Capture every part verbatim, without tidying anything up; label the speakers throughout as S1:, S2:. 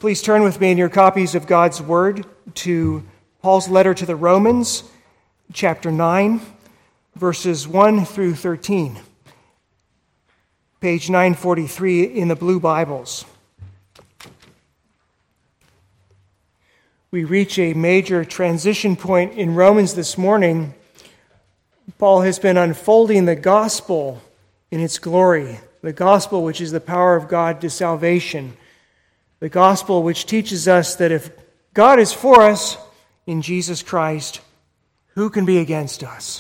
S1: Please turn with me in your copies of God's Word to Paul's letter to the Romans, chapter nine, verses one through thirteen. Page nine forty-three in the blue Bibles. We reach a major transition point in Romans this morning. Paul has been unfolding the gospel in its glory, the gospel which is the power of God to salvation, the gospel which teaches us that if God is for us in Jesus Christ, who can be against us?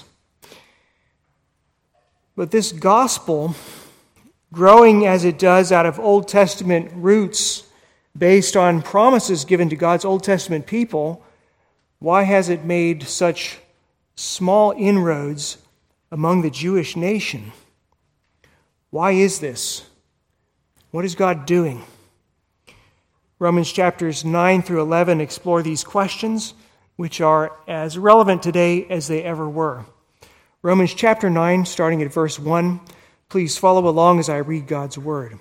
S1: But this gospel, growing as it does out of Old Testament roots based on promises given to God's Old Testament people, why has it made such small inroads among the Jewish nation? Why is this? What is God doing? Romans chapters nine through eleven explore these questions, which are as relevant today as they ever were. Romans chapter nine, starting at verse one. Please follow along as I read God's word.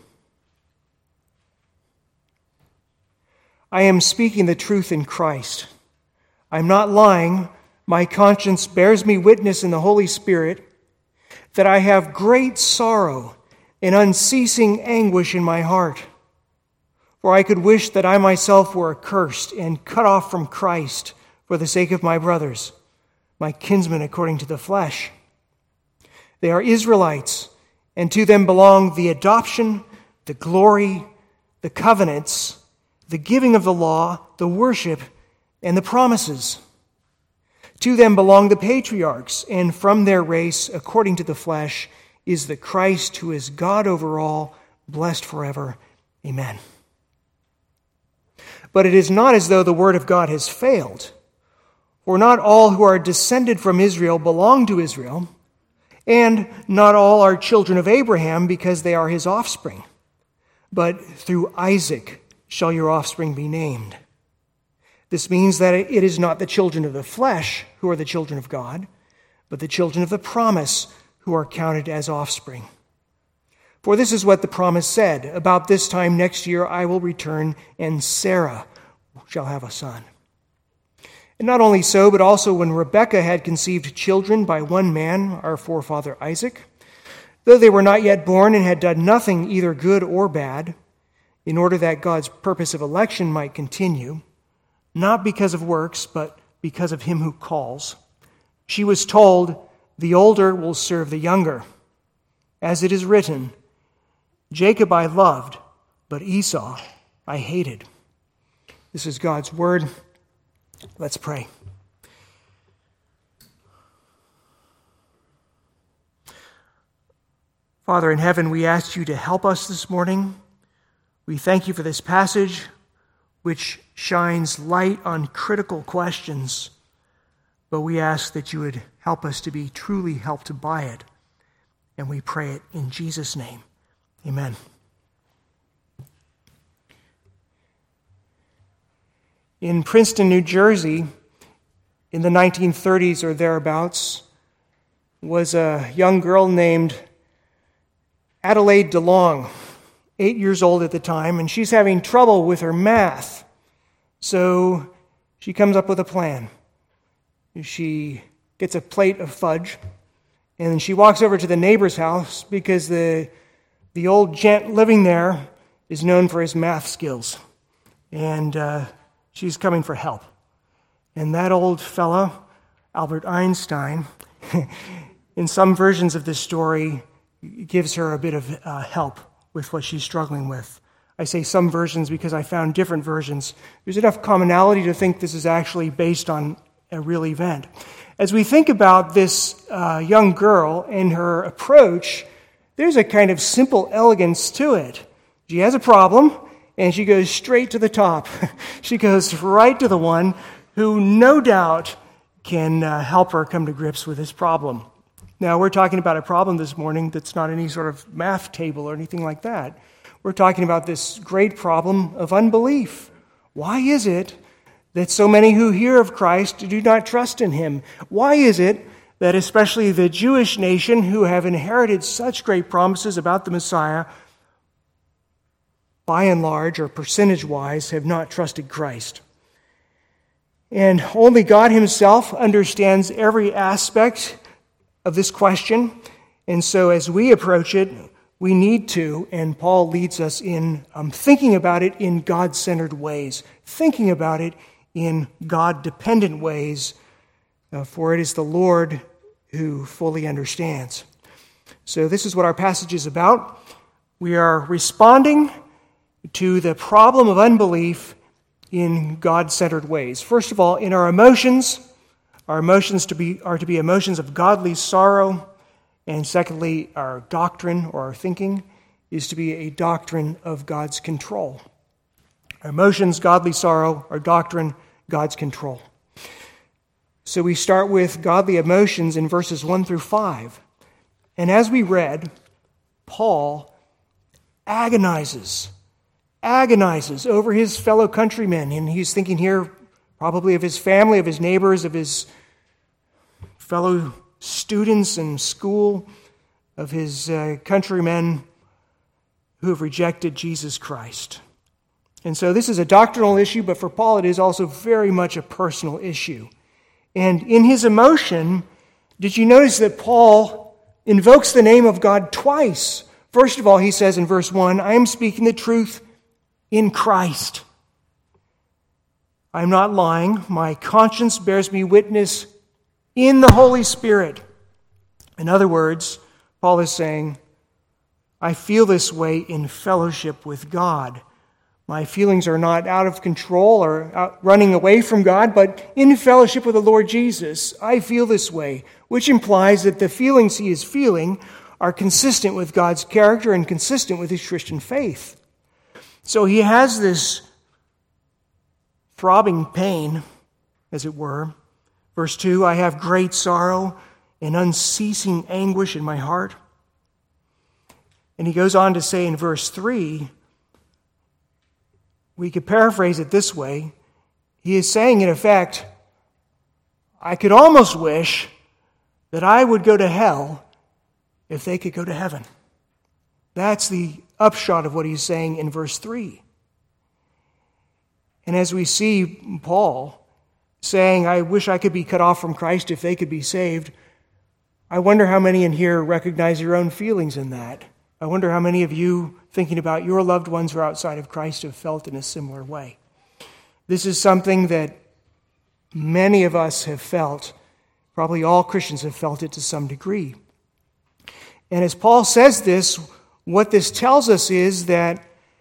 S1: I am speaking the truth in Christ. I am not lying. My conscience bears me witness in the Holy Spirit that I have great sorrow and unceasing anguish in my heart. For I could wish that I myself were accursed and cut off from Christ for the sake of my brothers, my kinsmen according to the flesh. They are Israelites, and to them belong the adoption, the glory, the covenants, the giving of the law, the worship, and the promises. To them belong the patriarchs, and from their race, according to the flesh, is the Christ who is God over all, blessed forever. Amen. But it is not as though the word of God has failed. For not all who are descended from Israel belong to Israel, and not all are children of Abraham because they are his offspring. But through Isaac shall your offspring be named. This means that it is not the children of the flesh who are the children of God, but the children of the promise who are counted as offspring. For this is what the promise said, about this time next year I will return, and Sarah shall have a son. And not only so, but also when Rebekah had conceived children by one man, our forefather Isaac, though they were not yet born and had done nothing either good or bad, in order that God's purpose of election might continue, not because of works, but because of him who calls, she was told, the older will serve the younger. As it is written, Jacob I loved, but Esau I hated. This is God's word. Let's pray. Father in heaven, we ask you to help us this morning. We thank you for this passage, which shines light on critical questions, but we ask that you would help us to be truly helped by it, and we pray it in Jesus' name. Amen. In Princeton, New Jersey, in the nineteen thirties or thereabouts, was a young girl named Adelaide DeLong, eight years old at the time, and she's having trouble with her math. So she comes up with a plan. She gets a plate of fudge, and then she walks over to the neighbor's house because the the old gent living there is known for his math skills. And uh, she's coming for help. And that old fellow, Albert Einstein, in some versions of this story, gives her a bit of uh, help with what she's struggling with. I say some versions because I found different versions. There's enough commonality to think this is actually based on a real event. As we think about this uh, young girl and her approach, there's a kind of simple elegance to it. She has a problem, and she goes straight to the top. She goes right to the one who no doubt can uh, help her come to grips with this problem. Now, we're talking about a problem this morning that's not any sort of math table or anything like that. We're talking about this great problem of unbelief. Why is it that so many who hear of Christ do not trust in him? Why is it that especially the Jewish nation, who have inherited such great promises about the Messiah, by and large, or percentage-wise, have not trusted Christ. And only God himself understands every aspect of this question. And so as we approach it, we need to, and Paul leads us in um, thinking about it in God-centered ways, thinking about it in God-dependent ways, uh, for it is the Lord who fully understands. So this is what our passage is about. We are responding to the problem of unbelief in God-centered ways. First of all, in our emotions, our emotions to be are to be emotions of godly sorrow, and secondly, our doctrine or our thinking is to be a doctrine of God's control. Our emotions, godly sorrow, our doctrine, God's control. So we start with godly emotions in verses one through five. And as we read, Paul agonizes agonizes over his fellow countrymen. And he's thinking here probably of his family, of his neighbors, of his fellow students in school, of his uh, countrymen who have rejected Jesus Christ. And so this is a doctrinal issue, but for Paul it is also very much a personal issue. And in his emotion, did you notice that Paul invokes the name of God twice? First of all, he says in verse one, I am speaking the truth in Christ. I am not lying. My conscience bears me witness in the Holy Spirit. In other words, Paul is saying, I feel this way in fellowship with God. My feelings are not out of control or out running away from God, but in fellowship with the Lord Jesus, I feel this way, which implies that the feelings he is feeling are consistent with God's character and consistent with his Christian faith. So he has this throbbing pain, as it were. Verse two, I have great sorrow and unceasing anguish in my heart. And he goes on to say in verse three, we could paraphrase it this way. He is saying, in effect, I could almost wish that I would go to hell if they could go to heaven. That's the upshot of what he's saying in verse three. And as we see Paul saying, I wish I could be cut off from Christ if they could be saved, I wonder how many in here recognize your own feelings in that. I wonder how many of you, thinking about your loved ones who are outside of Christ, have felt in a similar way. This is something that many of us have felt. Probably all Christians have felt it to some degree. And as Paul says this, what this tells us is that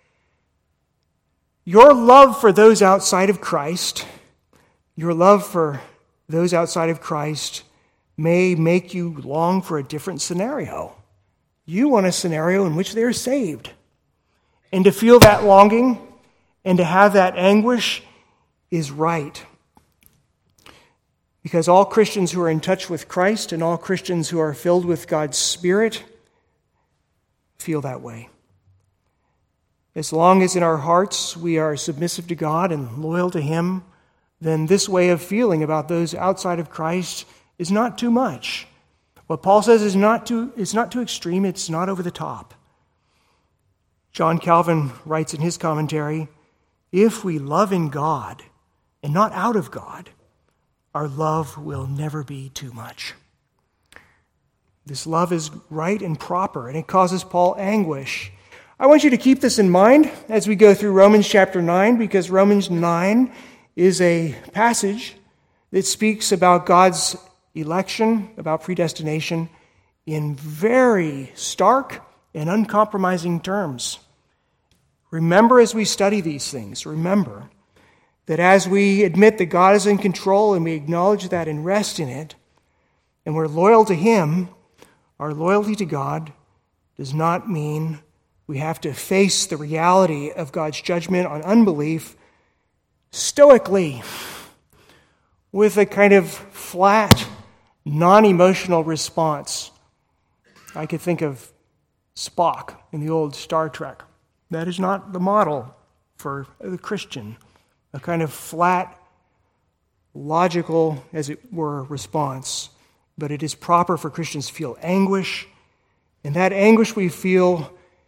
S1: your love for those outside of Christ, your love for those outside of Christ may make you long for a different scenario. You want a scenario in which they are saved. And to feel that longing and to have that anguish is right. Because all Christians who are in touch with Christ and all Christians who are filled with God's Spirit feel that way. As long as in our hearts we are submissive to God and loyal to Him, then this way of feeling about those outside of Christ is not too much. What Paul says is not too, it's not too extreme, it's not over the top. John Calvin writes in his commentary, if we love in God and not out of God, our love will never be too much. This love is right and proper, and it causes Paul anguish. I want you to keep this in mind as we go through Romans chapter nine, because Romans nine is a passage that speaks about God's election, about predestination, in very stark and uncompromising terms. Remember as we study these things, remember that as we admit that God is in control and we acknowledge that and rest in it, and we're loyal to Him, our loyalty to God does not mean we have to face the reality of God's judgment on unbelief stoically, with a kind of flat, non-emotional response. I could think of Spock in the old Star Trek. That is not the model for the Christian. A kind of flat, logical, as it were, response. But it is proper for Christians to feel anguish, and that anguish we feel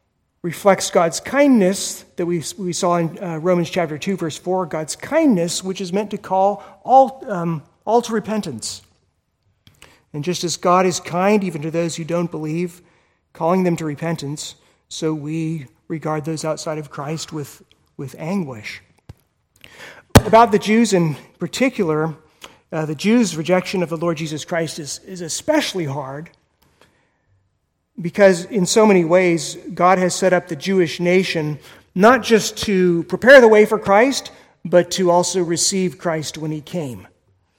S1: reflects God's kindness that we, we saw in uh, Romans chapter two, verse four, God's kindness, which is meant to call all, um, all to repentance. And just as God is kind even to those who don't believe, calling them to repentance, so we regard those outside of Christ with, with anguish. About the Jews in particular, uh, the Jews' rejection of the Lord Jesus Christ is, is especially hard because in so many ways God has set up the Jewish nation not just to prepare the way for Christ, but to also receive Christ when he came.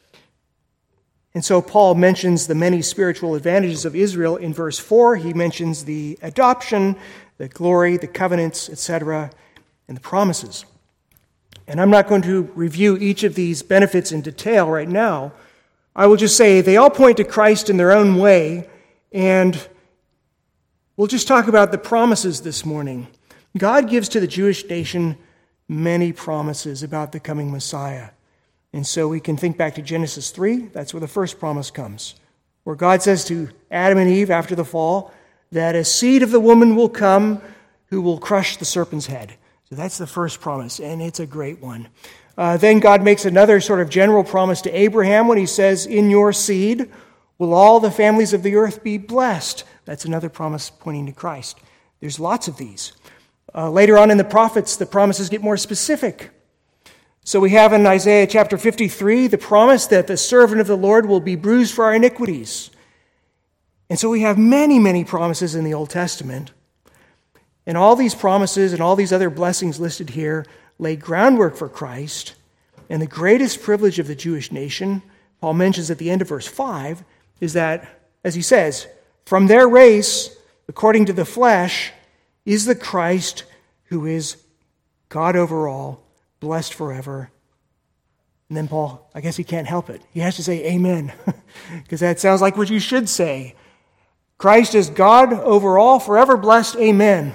S1: And so Paul mentions the many spiritual advantages of Israel in verse four. He mentions the adoption, the glory, the covenants, et cetera, and the promises. And I'm not going to review each of these benefits in detail right now. I will just say they all point to Christ in their own way, and we'll just talk about the promises this morning. God gives to the Jewish nation many promises about the coming Messiah. And so we can think back to Genesis three. That's where the first promise comes, where God says to Adam and Eve after the fall that a seed of the woman will come who will crush the serpent's head. So that's the first promise, and it's a great one. Uh, then God makes another sort of general promise to Abraham when he says, in your seed will all the families of the earth be blessed. That's another promise pointing to Christ. There's lots of these. Uh, later on in the prophets, the promises get more specific. So we have in Isaiah chapter fifty-three the promise that the servant of the Lord will be bruised for our iniquities. And so we have many, many promises in the Old Testament. And all these promises and all these other blessings listed here lay groundwork for Christ. And the greatest privilege of the Jewish nation, Paul mentions at the end of verse five, is that, as he says, from their race, according to the flesh, is the Christ who is God over all, blessed forever. And then Paul, I guess he can't help it. He has to say amen, because that sounds like what you should say. Christ is God over all, forever blessed, amen.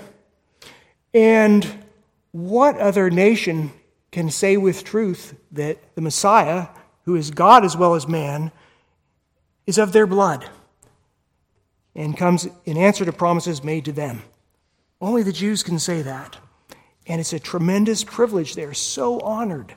S1: And what other nation can say with truth that the Messiah, who is God as well as man, is of their blood and comes in answer to promises made to them? Only the Jews can say that. And it's a tremendous privilege. They're so honored.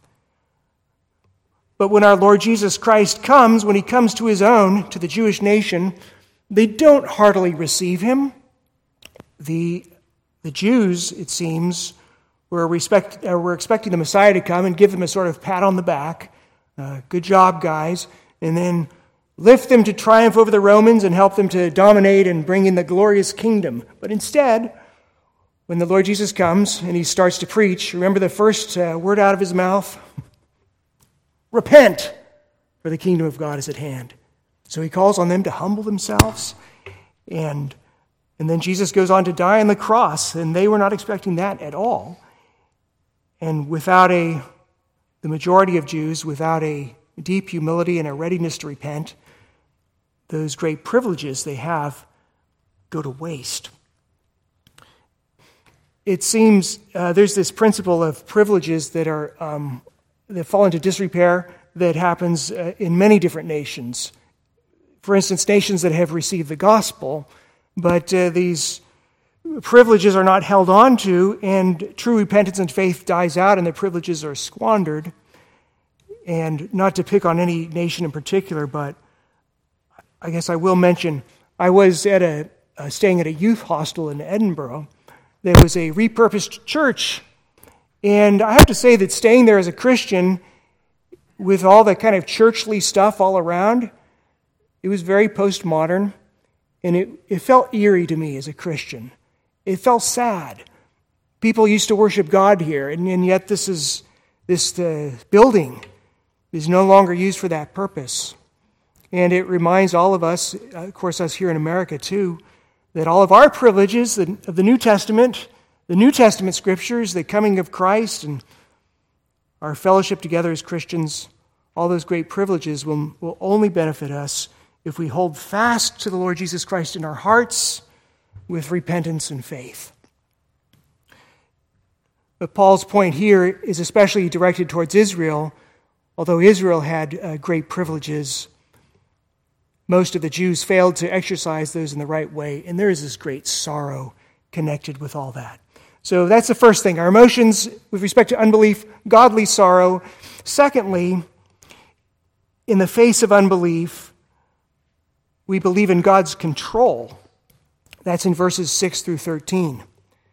S1: But when our Lord Jesus Christ comes, when he comes to his own, to the Jewish nation, they don't heartily receive him. The, the Jews, it seems, were, respect, uh, were expecting the Messiah to come and give them a sort of pat on the back. Uh, good job, guys. And then lift them to triumph over the Romans and help them to dominate and bring in the glorious kingdom. But instead, when the Lord Jesus comes and he starts to preach, remember the first uh, word out of his mouth? Repent, for the kingdom of God is at hand. So he calls on them to humble themselves. And, and then Jesus goes on to die on the cross, and they were not expecting that at all. And without a, the majority of Jews, without a deep humility and a readiness to repent, those great privileges they have go to waste. It seems uh, there's this principle of privileges that are um, that fall into disrepair that happens uh, in many different nations. For instance, nations that have received the gospel, but uh, these privileges are not held on to, and true repentance and faith dies out, and the privileges are squandered. And not to pick on any nation in particular, but I guess I will mention, I was at a uh, staying at a youth hostel in Edinburgh. There was a repurposed church. And I have to say that staying there as a Christian, with all the kind of churchly stuff all around, it was very postmodern. And it, it felt eerie to me as a Christian. It felt sad. People used to worship God here, and, and yet this is this uh, building is no longer used for that purpose. And it reminds all of us, of course us here in America too, that all of our privileges of the New Testament, the New Testament scriptures, the coming of Christ, and our fellowship together as Christians, all those great privileges will, will only benefit us if we hold fast to the Lord Jesus Christ in our hearts with repentance and faith. But Paul's point here is especially directed towards Israel. Although Israel had uh, great privileges, most of the Jews failed to exercise those in the right way, and there is this great sorrow connected with all that. So that's the first thing. Our emotions with respect to unbelief, godly sorrow. Secondly, in the face of unbelief, we believe in God's control. That's in verses six through thirteen.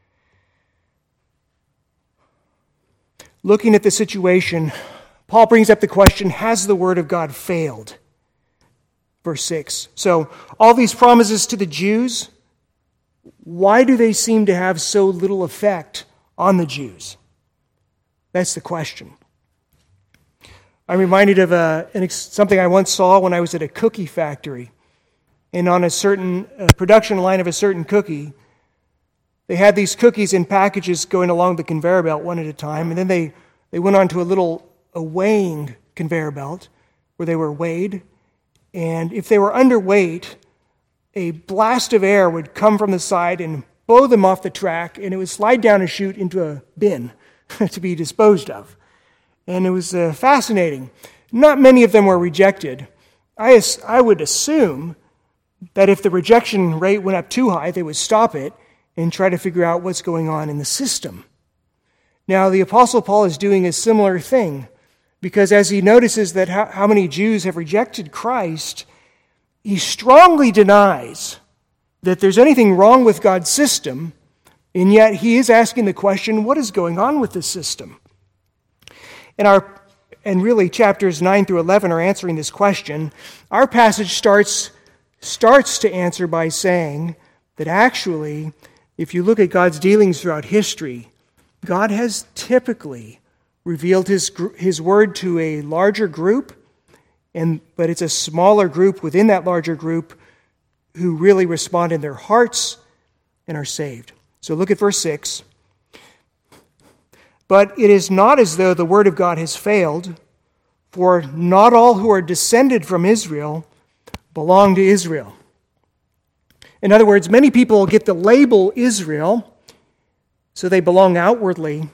S1: Looking at the situation, Paul brings up the question, has the word of God failed? Verse six. So all these promises to the Jews, why do they seem to have so little effect on the Jews? That's the question. I'm reminded of a, an, something I once saw when I was at a cookie factory. And on a certain uh, production line of a certain cookie, they had these cookies in packages going along the conveyor belt one at a time. And then they, they went on to a little a weighing conveyor belt where they were weighed. And if they were underweight, a blast of air would come from the side and blow them off the track, and it would slide down a chute into a bin to be disposed of. And it was uh, fascinating. Not many of them were rejected. I, I would assume that if the rejection rate went up too high, they would stop it and try to figure out what's going on in the system. Now, the Apostle Paul is doing a similar thing, because as he notices that how, how many Jews have rejected Christ, he strongly denies that there's anything wrong with God's system, and yet he is asking the question, what is going on with this system? And our and really chapters nine through eleven are answering this question. Our passage starts starts to answer by saying that actually, if you look at God's dealings throughout history, God has typically revealed his his word to a larger group, and but it's a smaller group within that larger group who really respond in their hearts and are saved. So look at verse six. But it is not as though the word of God has failed, for not all who are descended from Israel belong to Israel. In other words, many people get the label Israel, so they belong outwardly.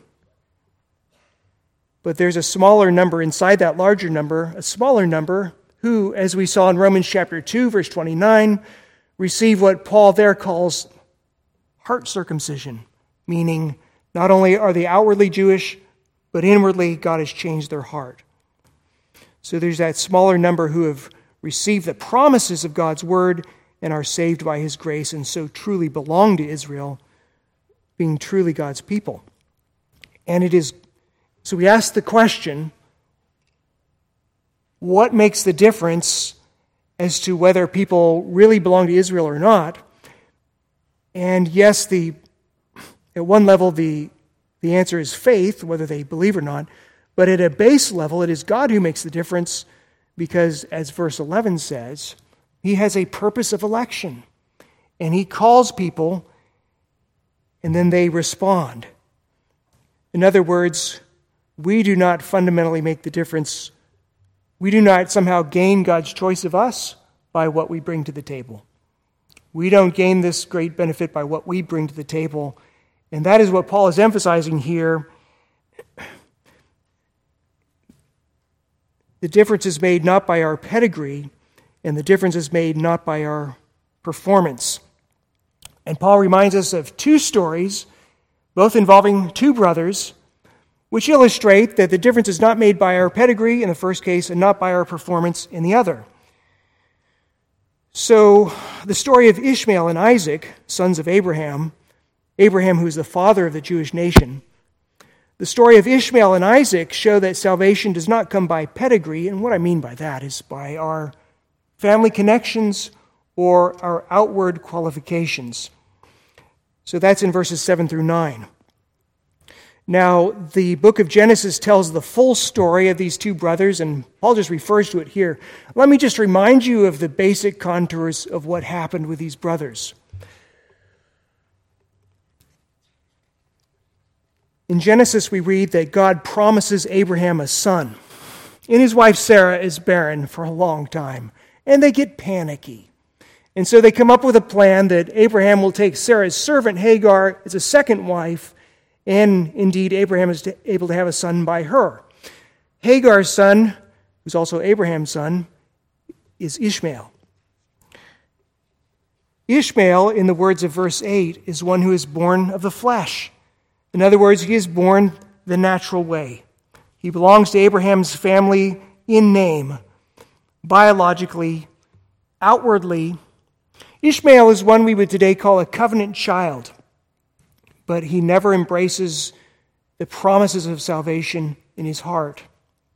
S1: But there's a smaller number inside that larger number, a smaller number, who, as we saw in Romans chapter two, verse twenty-nine, receive what Paul there calls heart circumcision, meaning not only are they outwardly Jewish, but inwardly God has changed their heart. So there's that smaller number who have received the promises of God's word and are saved by his grace and so truly belong to Israel, being truly God's people. And it is, so we ask the question, what makes the difference as to whether people really belong to Israel or not? And yes, the at one level, the, the answer is faith, whether they believe or not. But at a base level, it is God who makes the difference because, as verse eleven says, he has a purpose of election. And he calls people, and then they respond. In other words, we do not fundamentally make the difference. We do not somehow gain God's choice of us by what we bring to the table. We don't gain this great benefit by what we bring to the table. And that is what Paul is emphasizing here. The difference is made not by our pedigree, and the difference is made not by our performance. And Paul reminds us of two stories, both involving two brothers, which illustrate that the difference is not made by our pedigree in the first case and not by our performance in the other. So, the story of Ishmael and Isaac, sons of Abraham, Abraham, who is the father of the Jewish nation. The story of Ishmael and Isaac show that salvation does not come by pedigree, and what I mean by that is by our family connections or our outward qualifications. So that's in verses seven through nine. Now, the book of Genesis tells the full story of these two brothers, and Paul just refers to it here. Let me just remind you of the basic contours of what happened with these brothers. In Genesis, we read that God promises Abraham a son, and his wife Sarah is barren for a long time, and they get panicky. And so they come up with a plan that Abraham will take Sarah's servant Hagar as a second wife, and indeed Abraham is able to have a son by her. Hagar's son, who's also Abraham's son, is Ishmael. Ishmael, in the words of verse eight, is one who is born of the flesh. In other words, he is born the natural way. He belongs to Abraham's family in name, biologically, outwardly. Ishmael is one we would today call a covenant child, but he never embraces the promises of salvation in his heart.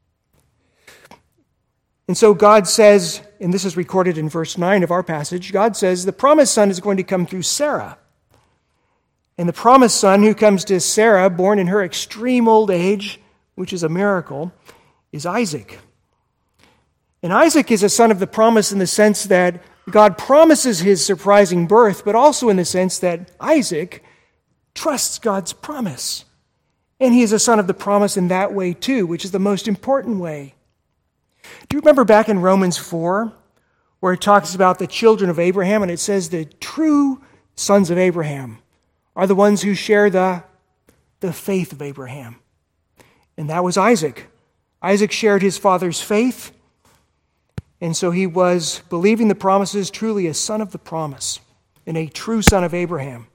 S1: And so God says, and this is recorded in verse nine of our passage, God says the promised son is going to come through Sarah. And the promised son who comes to Sarah, born in her extreme old age, which is a miracle, is Isaac. And Isaac is a son of the promise in the sense that God promises his surprising birth, but also in the sense that Isaac trusts God's promise. And he is a son of the promise in that way too, which is the most important way. Do you remember back in Romans four, where it talks about the children of Abraham, and it says the true sons of Abraham are the ones who share the, the faith of Abraham. And that was Isaac. Isaac shared his father's faith, and so he was, believing the promises, truly a son of the promise and a true son of Abraham.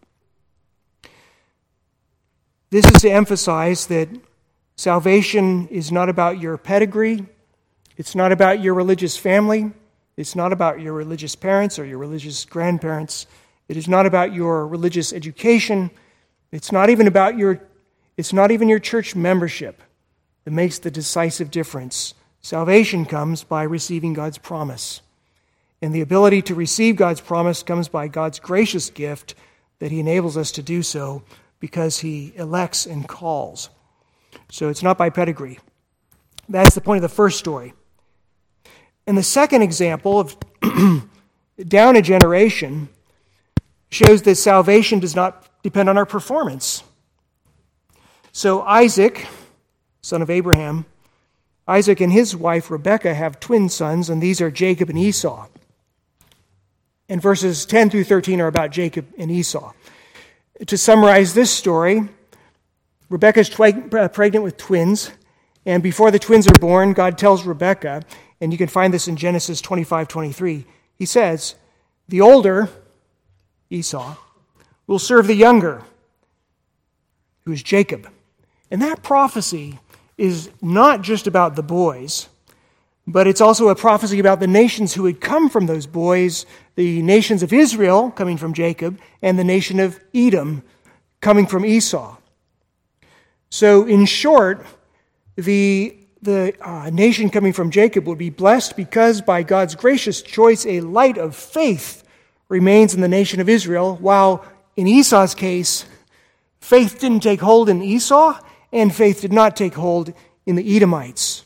S1: This is to emphasize that salvation is not about your pedigree. It's not about your religious family. It's not about your religious parents or your religious grandparents. It is not about your religious education. It's not even about your, it's not even your church membership that makes the decisive difference. Salvation comes by receiving God's promise. And the ability to receive God's promise comes by God's gracious gift that he enables us to do so because he elects and calls. So it's not by pedigree. That's the point of the first story. And the second example of down a generation shows that salvation does not depend on our performance. So Isaac, son of Abraham, Isaac and his wife Rebekah have twin sons, and these are Jacob and Esau. And verses ten through thirteen are about Jacob and Esau. To summarize this story, Rebekah is pregnant with twins, and before the twins are born, God tells Rebekah, and you can find this in Genesis twenty-five twenty-three, he says, the older, Esau, will serve the younger, who is Jacob. And that prophecy is not just about the boys, but it's also a prophecy about the nations who would come from those boys, the nations of Israel coming from Jacob, and the nation of Edom coming from Esau. So in short, the The uh, nation coming from Jacob would be blessed because by God's gracious choice, a light of faith remains in the nation of Israel, while in Esau's case, faith didn't take hold in Esau, and faith did not take hold in the Edomites.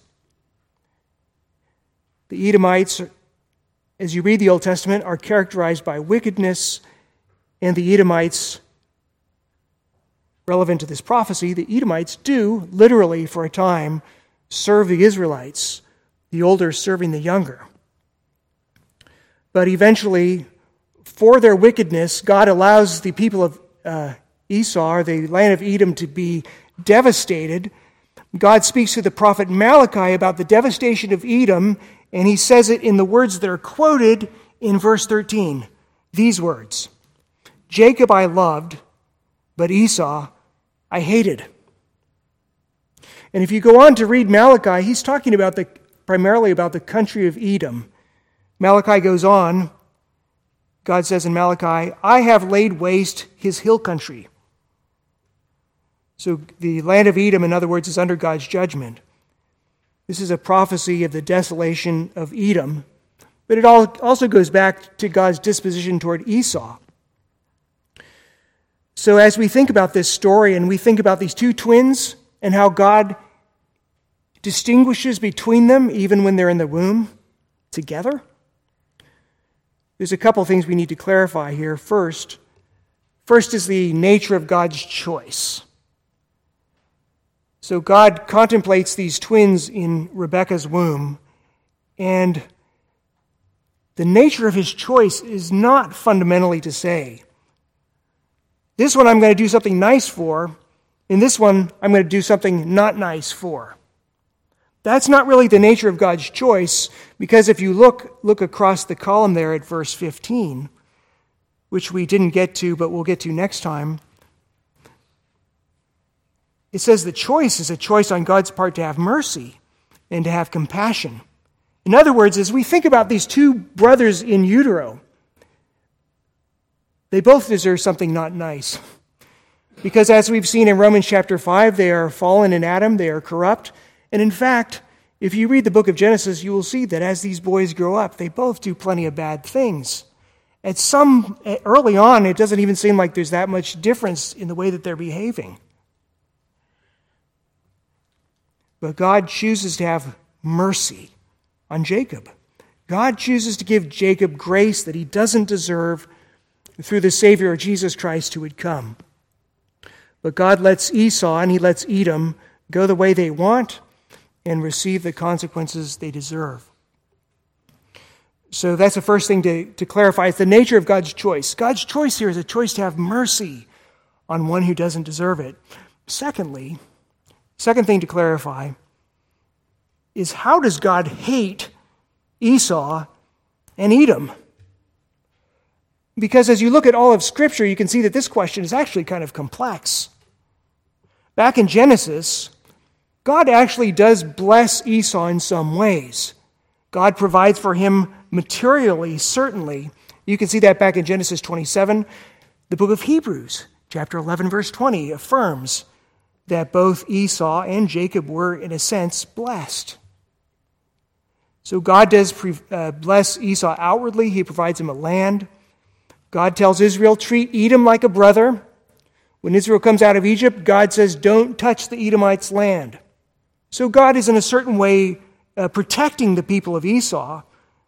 S1: The Edomites, as you read the Old Testament, are characterized by wickedness, and the Edomites, relevant to this prophecy, the Edomites do, literally for a time, serve the Israelites, the older serving the younger. But eventually, for their wickedness, God allows the people of uh, Esau, or the land of Edom, to be devastated. God speaks to the prophet Malachi about the devastation of Edom, and he says it in the words that are quoted in verse thirteen. These words, Jacob I loved, but Esau I hated. And if you go on to read Malachi, he's talking about the primarily about the country of Edom. Malachi goes on, God says in Malachi, I have laid waste his hill country. So the land of Edom, in other words, is under God's judgment. This is a prophecy of the desolation of Edom, but it also goes back to God's disposition toward Esau. So as we think about this story and we think about these two twins and how God distinguishes between them even when they're in the womb together, there's a couple things we need to clarify here. First, first is the nature of God's choice. So God contemplates these twins in Rebekah's womb, and the nature of his choice is not fundamentally to say, this one I'm going to do something nice for, in this one I'm going to do something not nice for. That's not really the nature of God's choice, because if you look, look across the column there at verse fifteen, which we didn't get to, but we'll get to next time, it says the choice is a choice on God's part to have mercy and to have compassion. In other words, as we think about these two brothers in utero, they both deserve something not nice. Because as we've seen in Romans chapter five, they are fallen in Adam, they are corrupt. And in fact, if you read the book of Genesis, you will see that as these boys grow up, they both do plenty of bad things. At some, early on, it doesn't even seem like there's that much difference in the way that they're behaving. But God chooses to have mercy on Jacob. God chooses to give Jacob grace that he doesn't deserve through the Savior, Jesus Christ, who would come. But God lets Esau and he lets Edom go the way they want and receive the consequences they deserve. So that's the first thing to, to clarify. It's the nature of God's choice. God's choice here is a choice to have mercy on one who doesn't deserve it. Secondly, second thing to clarify is how does God hate Esau and Edom? Because as you look at all of Scripture, you can see that this question is actually kind of complex. Back in Genesis, God actually does bless Esau in some ways. God provides for him materially, certainly. You can see that back in Genesis twenty-seven. The book of Hebrews, chapter eleven, verse twenty, affirms that both Esau and Jacob were, in a sense, blessed. So God does pre- uh, bless Esau outwardly. He provides him a land. God tells Israel, treat Edom like a brother. When Israel comes out of Egypt, God says, don't touch the Edomites' land. So God is in a certain way uh, protecting the people of Esau.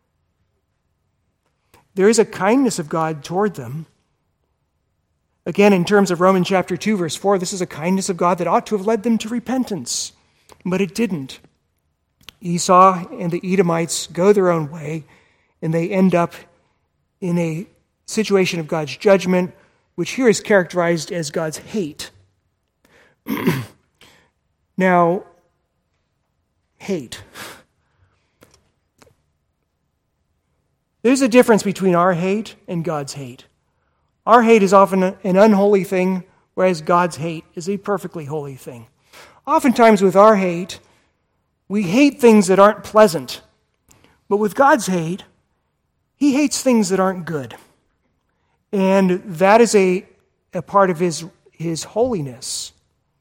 S1: There is a kindness of God toward them. Again, in terms of Romans chapter two, verse four, this is a kindness of God that ought to have led them to repentance, but it didn't. Esau and the Edomites go their own way, and they end up in a situation of God's judgment, which here is characterized as God's hate. Now, hate. There's a difference between our hate and God's hate. Our hate is often an unholy thing, whereas God's hate is a perfectly holy thing. Oftentimes with our hate, we hate things that aren't pleasant. But with God's hate, he hates things that aren't good. And that is a, a part of his, his holiness.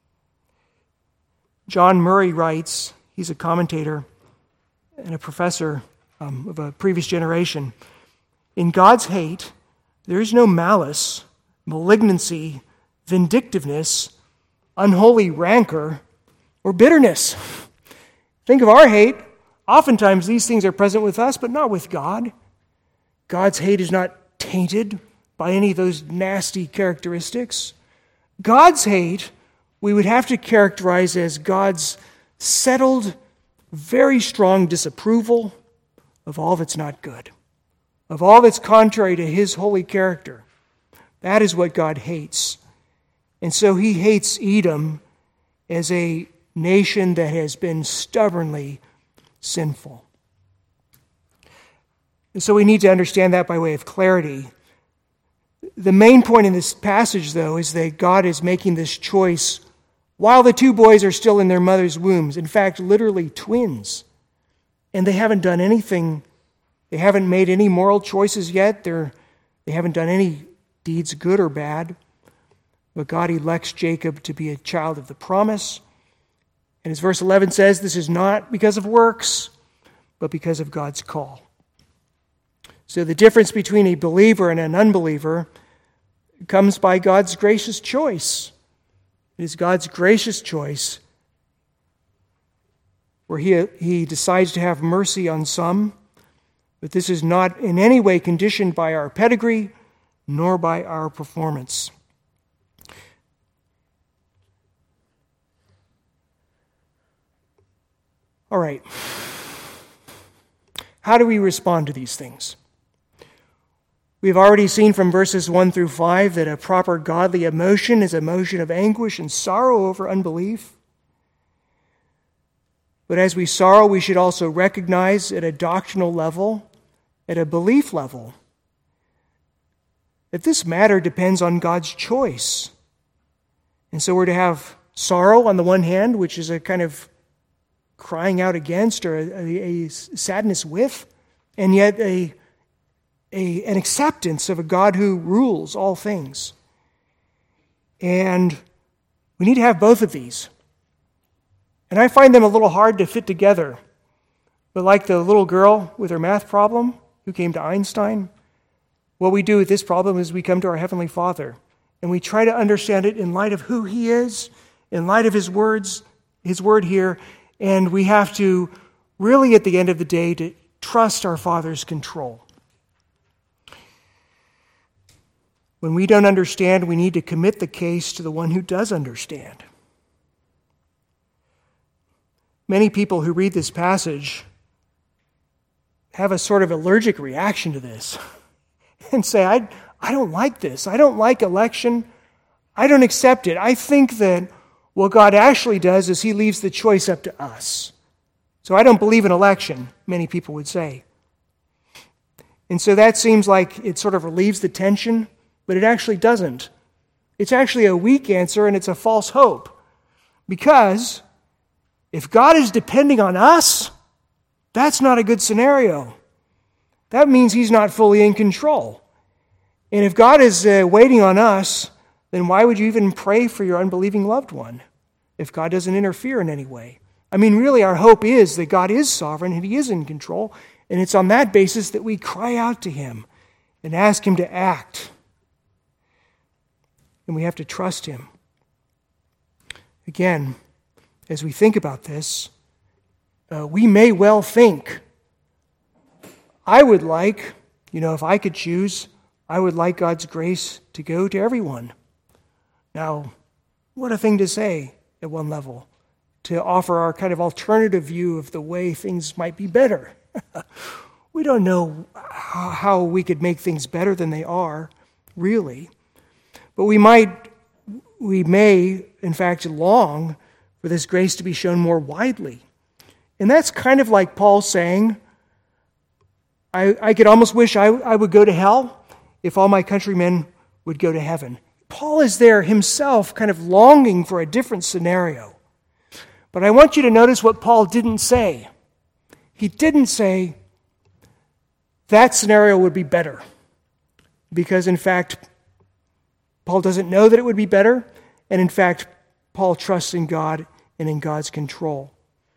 S1: John Murray writes, he's a commentator and a professor um, of a previous generation. In God's hate, there is no malice, malignancy, vindictiveness, unholy rancor, or bitterness. Think of our hate. Oftentimes these things are present with us, but not with God. God's hate is not tainted by any of those nasty characteristics. God's hate, we would have to characterize as God's settled, very strong disapproval of all that's not good, of all that's contrary to his holy character. That is what God hates. And so he hates Edom as a nation that has been stubbornly sinful. And so we need to understand that by way of clarity. The main point in this passage, though, is that God is making this choice while the two boys are still in their mother's wombs. In fact, literally twins. And they haven't done anything. They haven't made any moral choices yet. They're, they haven't done any deeds, good or bad. But God elects Jacob to be a child of the promise. And as verse eleven says, this is not because of works, but because of God's call. So the difference between a believer and an unbeliever comes by God's gracious choice. It is God's gracious choice where he, he decides to have mercy on some, but this is not in any way conditioned by our pedigree nor by our performance. All right. How do we respond to these things? We've already seen from verses one through five that a proper godly emotion is a emotion of anguish and sorrow over unbelief. But as we sorrow, we should also recognize at a doctrinal level, at a belief level, that this matter depends on God's choice. And so we're to have sorrow on the one hand, which is a kind of crying out against or a, a, a sadness with, and yet a, a an acceptance of a God who rules all things. And we need to have both of these. And I find them a little hard to fit together. But like the little girl with her math problem who came to Einstein, what we do with this problem is we come to our Heavenly Father and we try to understand it in light of who He is, in light of His words, His word here, and we have to really at the end of the day to trust our Father's control. When we don't understand, we need to commit the case to the one who does understand. Many people who read this passage have a sort of allergic reaction to this and say, I, I don't like this. I don't like election. I don't accept it. I think that what God actually does is He leaves the choice up to us. So I don't believe in election, many people would say. And so that seems like it sort of relieves the tension, but it actually doesn't. It's actually a weak answer and it's a false hope. Because if God is depending on us, that's not a good scenario. That means He's not fully in control. And if God is uh, waiting on us, then why would you even pray for your unbelieving loved one if God doesn't interfere in any way? I mean, really, our hope is that God is sovereign and He is in control, and it's on that basis that we cry out to Him and ask Him to act. And we have to trust Him. Again, as we think about this, uh, we may well think, I would like, you know, if I could choose, I would like God's grace to go to everyone. Now, what a thing to say at one level, to offer our kind of alternative view of the way things might be better. We don't know how we could make things better than they are, really. But we might, we may, in fact, long for this grace to be shown more widely. And that's kind of like Paul saying, I, I could almost wish I, I would go to hell if all my countrymen would go to heaven. Paul is there himself kind of longing for a different scenario. But I want you to notice what Paul didn't say. He didn't say that scenario would be better. Because in fact, Paul doesn't know that it would be better. And in fact, Paul trusts in God and in God's control.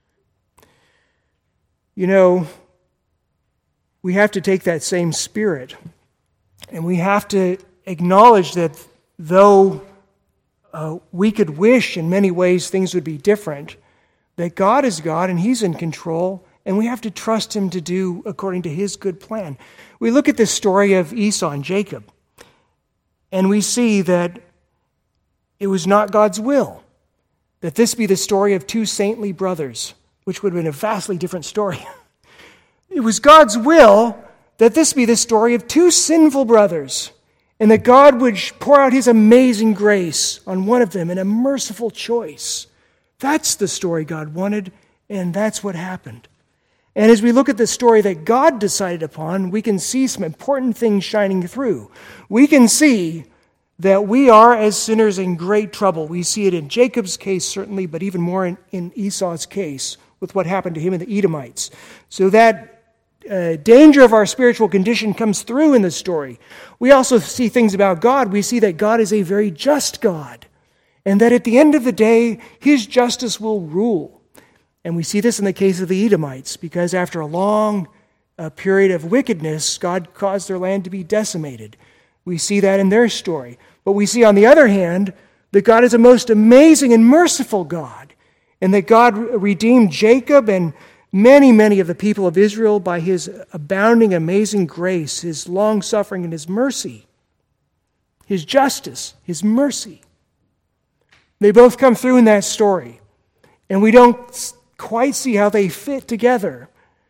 S1: You know, we have to take that same spirit, and we have to acknowledge that though uh, we could wish in many ways things would be different, that God is God and He's in control, and we have to trust Him to do according to His good plan. We look at this story of Esau and Jacob, and we see that it was not God's will that this be the story of two saintly brothers, which would have been a vastly different story. It was God's will that this be the story of two sinful brothers, and that God would pour out His amazing grace on one of them in a merciful choice. That's the story God wanted, and that's what happened. And as we look at the story that God decided upon, we can see some important things shining through. We can see that we are, as sinners, in great trouble. We see it in Jacob's case, certainly, but even more in, in Esau's case, with what happened to him and the Edomites. So that uh, danger of our spiritual condition comes through in the story. We also see things about God. We see that God is a very just God, and that at the end of the day, His justice will rule. And we see this in the case of the Edomites, because after a long uh, period of wickedness, God caused their land to be decimated. We see that in their story. But we see, on the other hand, that God is a most amazing and merciful God, and that God redeemed Jacob and many, many of the people of Israel by His abounding, amazing grace, His long-suffering, and His mercy, His justice, His mercy. They both come through in that story, and we don't quite see how they fit together.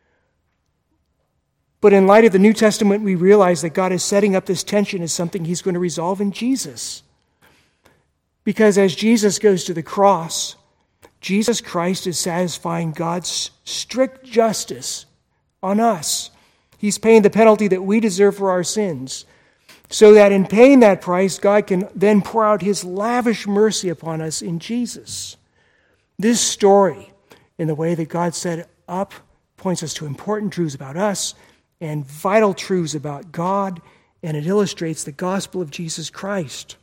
S1: But in light of the New Testament, we realize that God is setting up this tension as something He's going to resolve in Jesus. Because as Jesus goes to the cross, Jesus Christ is satisfying God's strict justice on us. He's paying the penalty that we deserve for our sins. so that in paying that price, God can then pour out his lavish mercy upon us in Jesus. This story, in the way that God set it up, points us to important truths about us and vital truths about God, and it illustrates the gospel of Jesus Christ.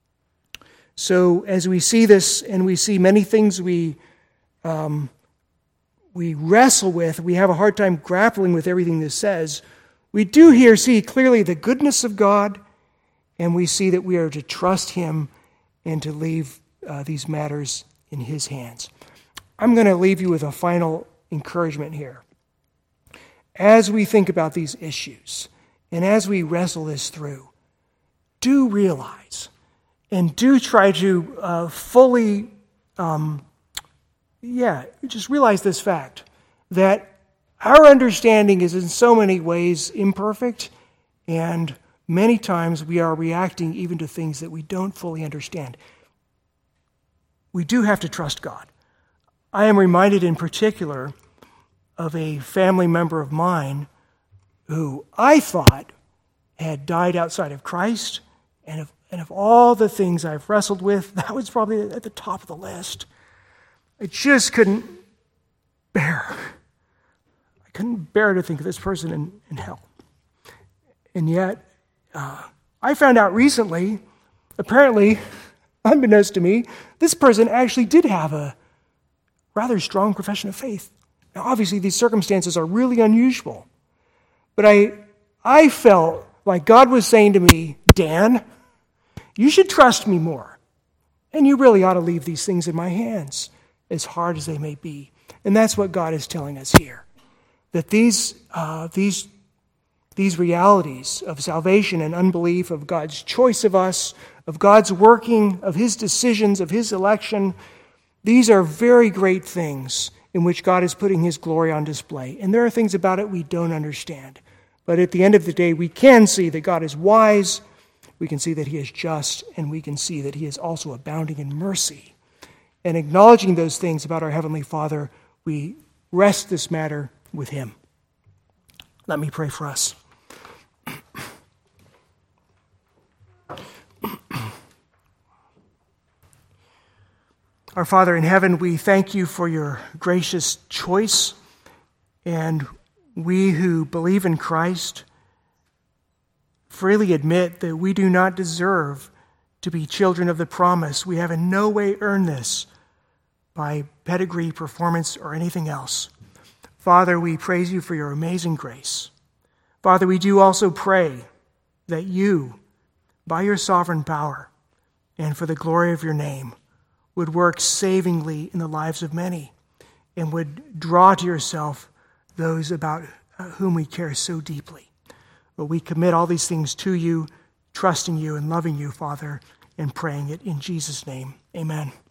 S1: So as we see this, and we see many things we um, we wrestle with, we have a hard time grappling with everything this says, we do here see clearly the goodness of God, and we see that we are to trust him and to leave uh, these matters in his hands. I'm going to leave you with a final encouragement here. As we think about these issues, and as we wrestle this through, do realize and do try to uh, fully, um, yeah, just realize this fact, that our understanding is in so many ways imperfect, and many times we are reacting even to things that we don't fully understand. We do have to trust God. I am reminded in particular of a family member of mine who I thought had died outside of Christ, and of, and of all the things I've wrestled with, that was probably at the top of the list. I just couldn't bear. I couldn't bear to think of this person in, in hell. And yet, uh, I found out recently, apparently, unbeknownst to me, this person actually did have a rather strong profession of faith. Now, obviously, these circumstances are really unusual. But I, I felt like God was saying to me, Dan, you should trust me more. And you really ought to leave these things in my hands, as hard as they may be. And that's what God is telling us here. That these, uh, these, these realities of salvation and unbelief, of God's choice of us, of God's working, of his decisions, of his election, these are very great things in which God is putting his glory on display. And there are things about it we don't understand. But at the end of the day, we can see that God is wise, we can see that he is just, and we can see that he is also abounding in mercy. And acknowledging those things about our Heavenly Father, we rest this matter with him. Let me pray for us. Our Father in heaven, we thank you for your gracious choice, and we who believe in Christ freely admit that we do not deserve to be children of the promise. We have in no way earned this by pedigree, performance, or anything else. Father, we praise you for your amazing grace. Father, we do also pray that you, by your sovereign power and for the glory of your name, would work savingly in the lives of many and would draw to yourself those about whom we care so deeply. But we commit all these things to you, trusting you and loving you, Father, and praying it in Jesus' name. Amen.